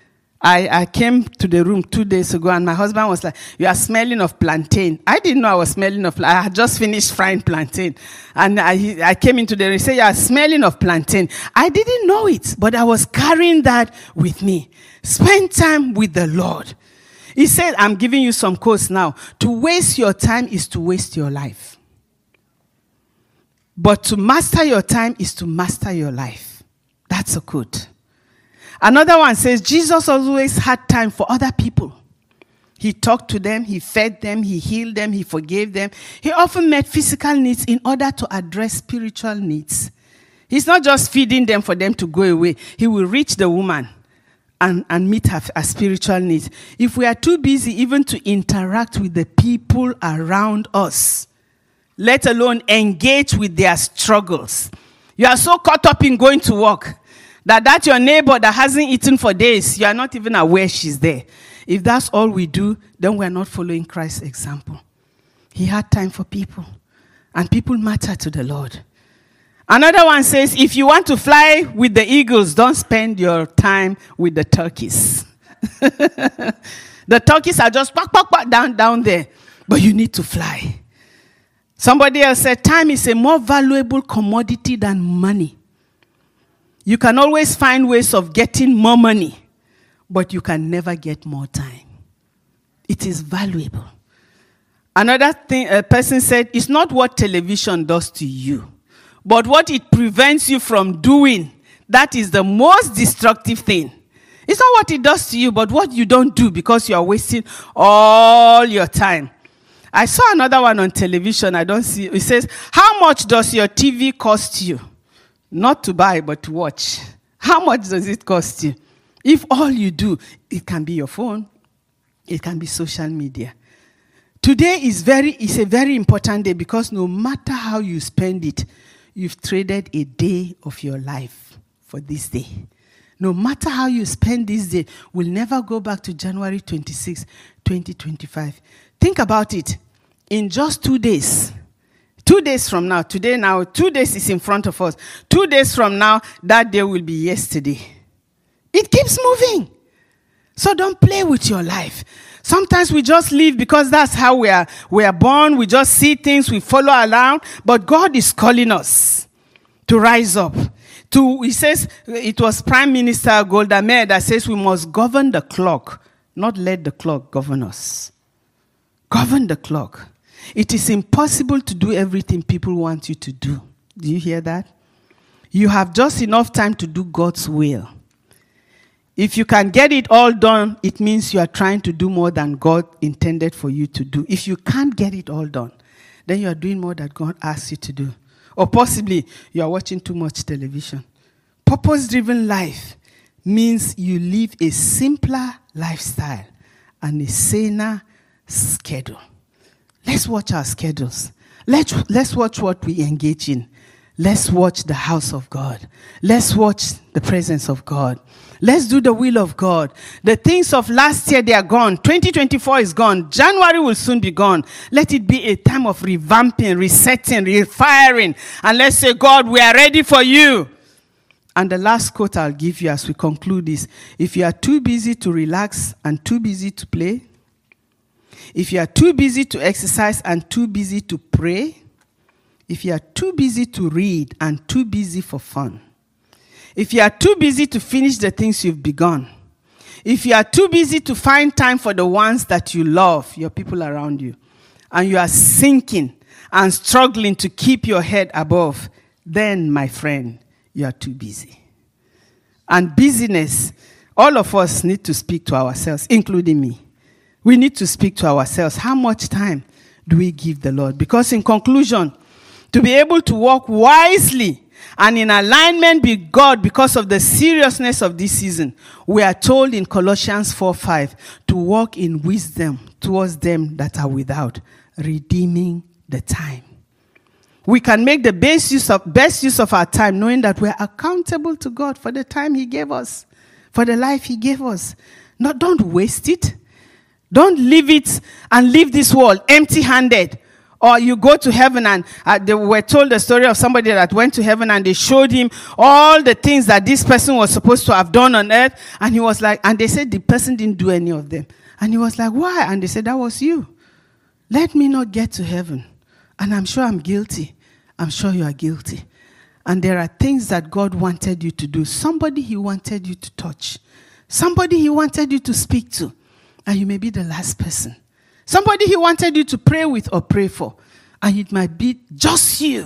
I came to the room 2 days ago, and my husband was like, you are smelling of plantain. I didn't know I was smelling of plantain. I had just finished frying plantain. And I came into the room and said, you are smelling of plantain. I didn't know it, but I was carrying that with me. Spend time with the Lord. He said, I'm giving you some quotes now. To waste your time is to waste your life. But to master your time is to master your life. That's a quote. Another one says, Jesus always had time for other people. He talked to them, he fed them, he healed them, he forgave them. He often met physical needs in order to address spiritual needs. He's not just feeding them for them to go away. He will reach the woman and meet her spiritual needs. If we are too busy even to interact with the people around us, let alone engage with their struggles, you are so caught up in going to work that your neighbor that hasn't eaten for days, you are not even aware she's there. If that's all we do, then we are not following Christ's example. He had time for people, and people matter to the Lord. Another one says, if you want to fly with the eagles, don't spend your time with the turkeys. The turkeys are just down there, but you need to fly. Somebody else said, time is a more valuable commodity than money. You can always find ways of getting more money, but you can never get more time. It is valuable. Another thing, a person said, it's not what television does to you, but what it prevents you from doing. That is the most destructive thing. It's not what it does to you, but what you don't do because you are wasting all your time. I saw another one on television. I don't see. It says, how much does your TV cost you? Not to buy, but to watch. How much does it cost you? If all you do, it can be your phone, it can be social media. Today is a very important day because no matter how you spend it, you've traded a day of your life for this day. No matter how you spend this day, we'll never go back to January 26, 2025. Think about it. In just 2 days, 2 days from now, 2 days is in front of us. 2 days from now, that day will be yesterday. It keeps moving. So don't play with your life. Sometimes we just live because that's how we are born. We just see things, we follow along. But God is calling us to rise up. He says, it was Prime Minister Golda Meir that says we must govern the clock, not let the clock govern us. Govern the clock. It is impossible to do everything people want you to do. Do you hear that? You have just enough time to do God's will. If you can get it all done, it means you are trying to do more than God intended for you to do. If you can't get it all done, then you are doing more than God asked you to do. Or possibly you are watching too much television. Purpose-driven life means you live a simpler lifestyle and a saner schedule. Let's watch our schedules. Let's watch what we engage in. Let's watch the house of God. Let's watch the presence of God. Let's do the will of God. The things of last year, they are gone. 2024 is gone. January will soon be gone. Let it be a time of revamping, resetting, refiring. And let's say, God, we are ready for you. And the last quote I'll give you as we conclude is, if you are too busy to relax and too busy to play, if you are too busy to exercise and too busy to pray, if you are too busy to read and too busy for fun, if you are too busy to finish the things you've begun, if you are too busy to find time for the ones that you love, your people around you, and you are sinking and struggling to keep your head above, then, my friend, you are too busy. And busyness, all of us need to speak to ourselves, including me. We need to speak to ourselves. How much time do we give the Lord? Because in conclusion, to be able to walk wisely and in alignment with God because of the seriousness of this season, we are told in Colossians 4:5 to walk in wisdom towards them that are without, redeeming the time. We can make the best use of our time, knowing that we are accountable to God for the time He gave us, for the life He gave us. Don't waste it. Don't leave it and leave this world empty-handed. Or you go to heaven and they were told the story of somebody that went to heaven and they showed him all the things that this person was supposed to have done on earth. And he was like, and they said the person didn't do any of them. And he was like, why? And they said, that was you. Let me not get to heaven. And I'm sure I'm guilty. I'm sure you are guilty. And there are things that God wanted you to do. Somebody He wanted you to touch. Somebody He wanted you to speak to. And you may be the last person. Somebody He wanted you to pray with or pray for. And it might be just you.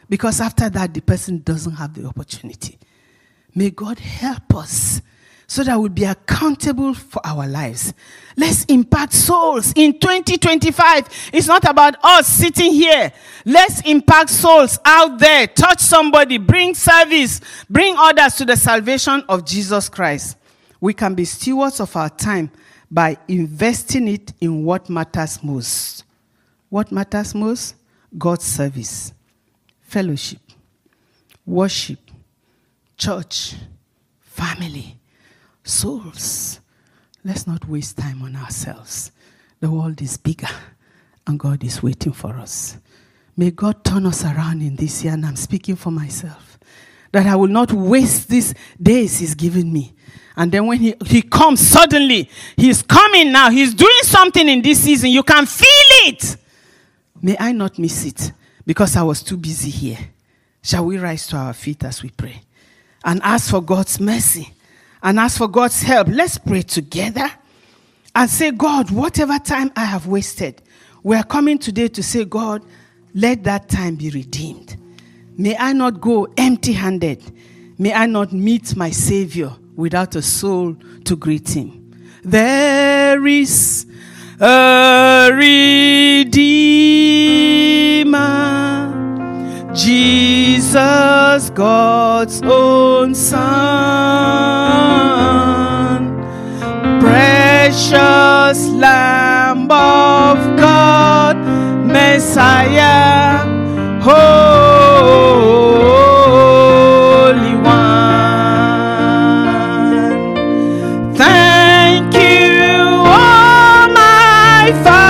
Because after that, the person doesn't have the opportunity. May God help us so that we'll be accountable for our lives. Let's impact souls in 2025. It's not about us sitting here. Let's impact souls out there. Touch somebody. Bring service. Bring others to the salvation of Jesus Christ. We can be stewards of our time by investing it in what matters most. What matters most? God's service, fellowship, worship, church, family, souls. Let's not waste time on ourselves. The world is bigger and God is waiting for us. May God turn us around in this year, and I'm speaking for myself, that I will not waste these days He's given me. And then when he comes suddenly, He's coming now. He's doing something in this season. You can feel it. May I not miss it because I was too busy here. Shall we rise to our feet as we pray and ask for God's mercy and ask for God's help? Let's pray together and say, God, whatever time I have wasted, we are coming today to say, God, let that time be redeemed. May I not go empty-handed. May I not meet my Savior without a soul to greet Him. There is a Redeemer, Jesus, God's own Son, precious Lamb of God, Messiah, Holy One. Thank you, oh my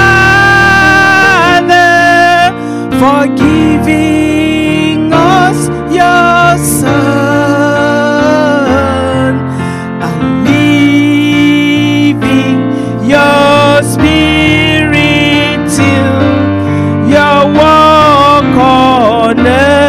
Father, for giving us your Son and leaving your Spirit till your work on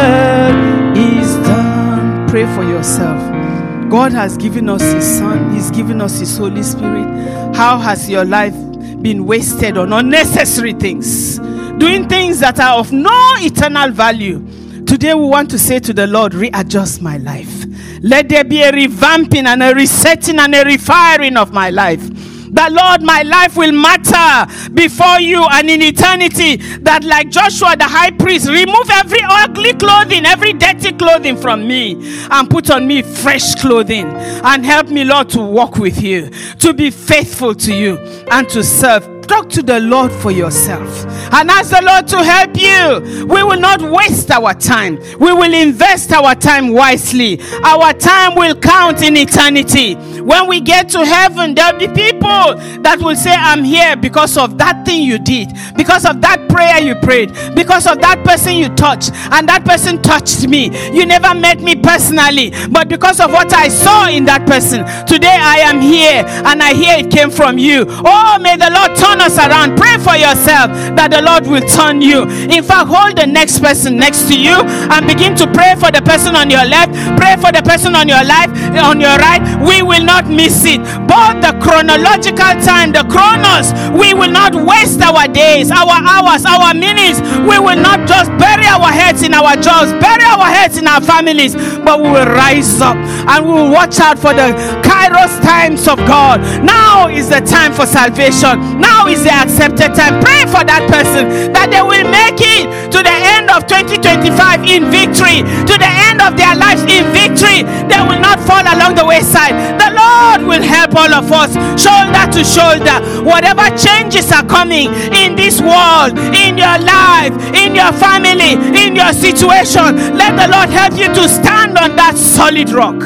earth is done. Pray for yourself. God has given us His Son. He's given us His Holy Spirit. How has your life been wasted on unnecessary things? Doing things that are of no eternal value. Today we want to say to the Lord, readjust my life. Let there be a revamping and a resetting and a refiring of my life. That, Lord, my life will matter before you and in eternity. That, like Joshua the high priest, remove every ugly clothing, every dirty clothing from me and put on me fresh clothing. And help me, Lord, to walk with you, to be faithful to you and to serve. Talk to the Lord for yourself and ask the Lord to help you. We will not waste our time. We will invest our time wisely. Our time will count in eternity. When we get to heaven, there will be people that will say, I'm here because of that thing you did, because of that prayer you prayed, because of that person you touched, and that person touched me. You never met me personally, but because of what I saw in that person, today I am here, and I hear it came from you. Oh, may the Lord turn us around. Pray for yourself that the Lord will turn you. In fact, hold the next person next to you and begin to pray for the person on your left. Pray for the person on your left, on your right. We will not miss it. Both the chronological time, the chronos, we will not waste our days, our hours, our minutes. We will not just bury our heads in our jobs, bury our heads in our families, but we will rise up and we will watch out for the Kairos times of God. Now is the time for salvation. Now is the accepted time. Pray for that person that they will make it to the end of 2025 in victory, to the end of their lives in victory. They will not fall along the wayside. The Lord will help all of us, shoulder to shoulder. Whatever changes are coming in this world, in your life, in your family, in your situation, let the Lord help you to stand on that solid rock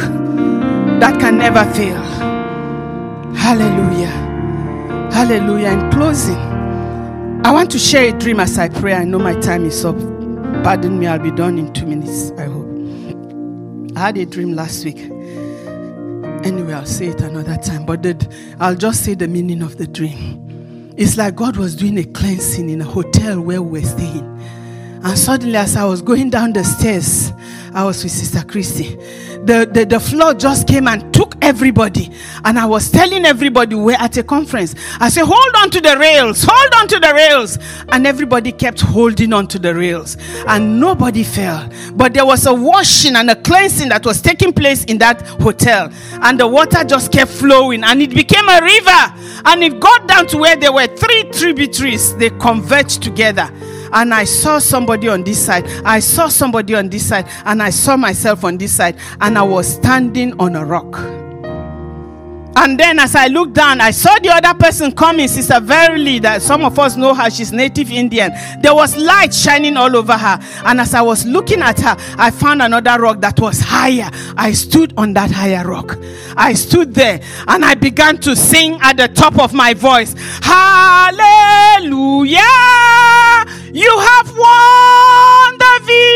that can never fail. Hallelujah. Hallelujah. In closing, I want to share a dream as I pray. I know my time is up. Pardon me, I'll be done in 2 minutes, I hope. I had a dream last week. Anyway, I'll say it another time, but I'll just say the meaning of the dream. It's like God was doing a cleansing in a hotel where we were staying. And suddenly, as I was going down the stairs, I was with Sister Christy. the flood just came and took everybody. And I was telling everybody, we're at a conference. I said, hold on to the rails, hold on to the rails. And everybody kept holding on to the rails. And nobody fell. But there was a washing and a cleansing that was taking place in that hotel. And the water just kept flowing. And it became a river. And it got down to where there were 3 tributaries. They converged together. And I saw somebody on this side. I saw somebody on this side. And I saw myself on this side. And I was standing on a rock. And then as I looked down, I saw the other person coming, Sister Verily, that some of us know her. She's native Indian. There was light shining all over her. And as I was looking at her, I found another rock that was higher. I stood on that higher rock. I stood there and I began to sing at the top of my voice. Hallelujah! You have won the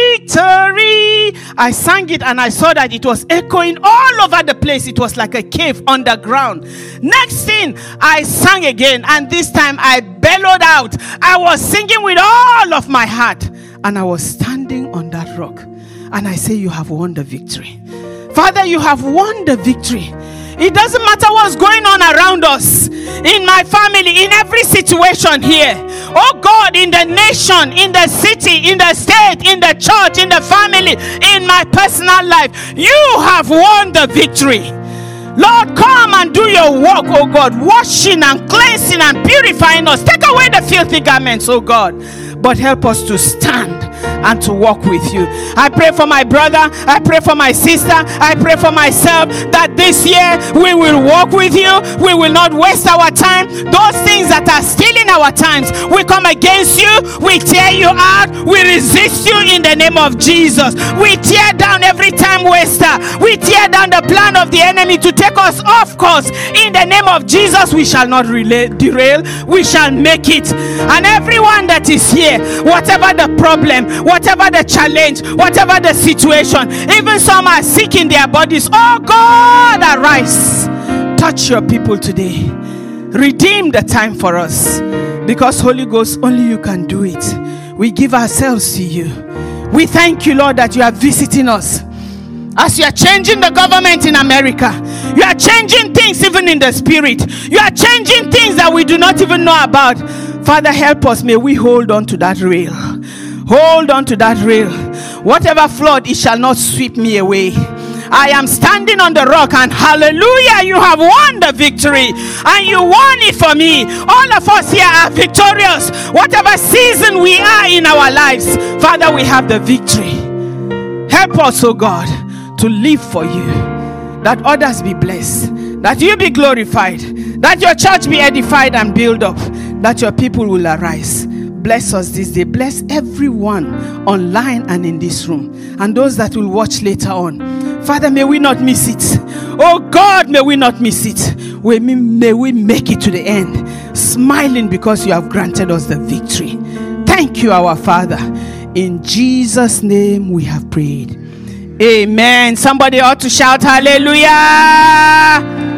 victory. I sang it and I saw that it was echoing all over the place. It was like a cave underground. Next thing, I sang again, and this time I bellowed out. I was singing with all of my heart, and I was standing on that rock. And I say, you have won the victory. Father, you have won the victory. It doesn't matter what's going on around us, in my family, in every situation here. Oh God, in the nation, in the city, in the state, in the church, in the family, in my personal life, you have won the victory. Lord, come and do your work, oh God, washing and cleansing and purifying us. Take away the filthy garments, oh God, but help us to stand and to walk with you. I pray for my brother, I pray for my sister, I pray for myself, that this year we will walk with you. We will not waste our time. Those things that are stealing our times, we come against you, we tear you out, we resist you in the name of Jesus. We tear down every time waster. We tear down the plan of the enemy to take us off course. In the name of Jesus, we shall not derail, we shall make it. And everyone that is here, whatever the problem, whatever the challenge, whatever the situation, even some are sick in their bodies, oh God, arise. Touch your people today. Redeem the time for us, because Holy Ghost, only you can do it. We give ourselves to you. We thank you, Lord, that you are visiting us. As you are changing the government in America, you are changing things even in the spirit. You are changing things that we do not even know about. Father, help us. May we hold on to that rail. Hold on to that rail. Whatever flood, it shall not sweep me away. I am standing on the rock, and hallelujah, you have won the victory, and you won it for me. All of us here are victorious. Whatever season we are in our lives, Father, we have the victory. Help us, oh God, to live for you, that others be blessed, that you be glorified, that your church be edified and built up, that your people will arise. Bless us this day. Bless everyone online and in this room, and those that will watch later on. Father, may we not miss it. Oh God, may we not miss it. May we make it to the end, smiling because you have granted us the victory. Thank you, our Father. In Jesus' name we have prayed. Amen. Somebody ought to shout hallelujah.